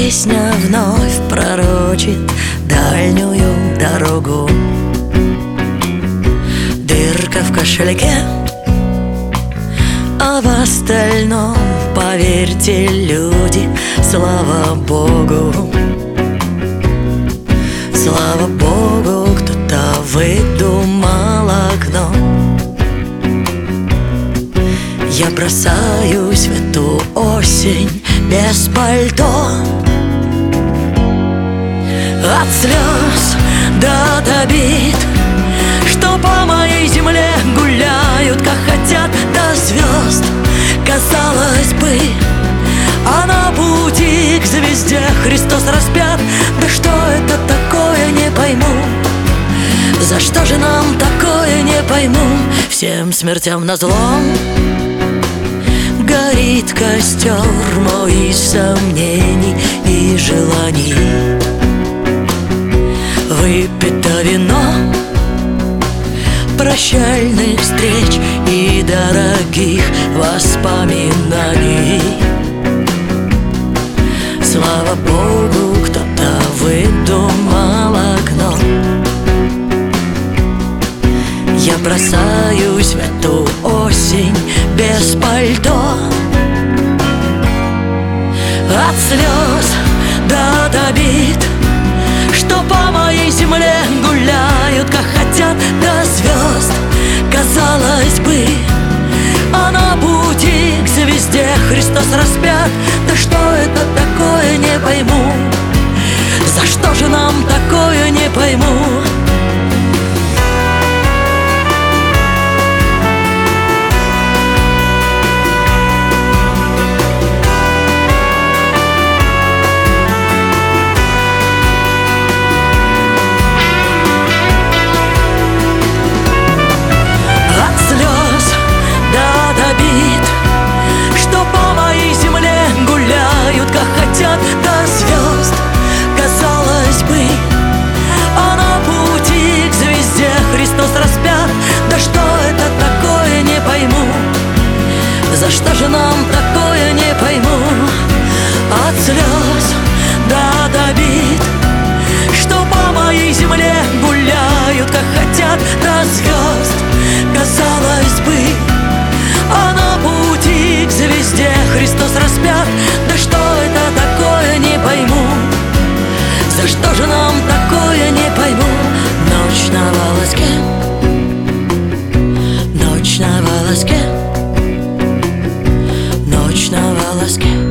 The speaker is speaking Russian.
песня вновь пророчит дальнюю дорогу. Дырка в кошельке, а в остальном, поверьте, люди, слава Богу. Слава Богу, кто-то выдумал окно. Я бросаюсь в эту осень без пальто. От слез до обид, что по моей земле гуляют, как хотят, до звезд. Казалось бы, а на пути к звезде Христос распят. Да что это такое, не пойму. За что же нам такое, не пойму. Всем смертям назло горит костер мой сомнений и желаний. Выпито вино прощальных встреч и дорогих воспоминаний. Слава Богу, кто-то выдумал окно. Я бросаюсь в эту осень без пальто. От слез до обид, что по моей земле гуляют, как хотят, до звезд. Казалось бы, а на пути к звезде Христос распят. Да что это такое, не пойму. За что же нам такое, не пойму. Что по моей земле гуляют, как хотят, до звезд. Казалось бы, а на пути к звезде Христос распят. Да что это такое, не пойму. За что же нам такое, не пойму. От слез до обид, что по моей земле гуляют, как хотят, до звезд. Казалось бы, а на пути к звезде Христос распят. Да что это такое, не пойму. За что же нам такое, не пойму. Ночь на волоске, ночь на волоске, ночь на волоске.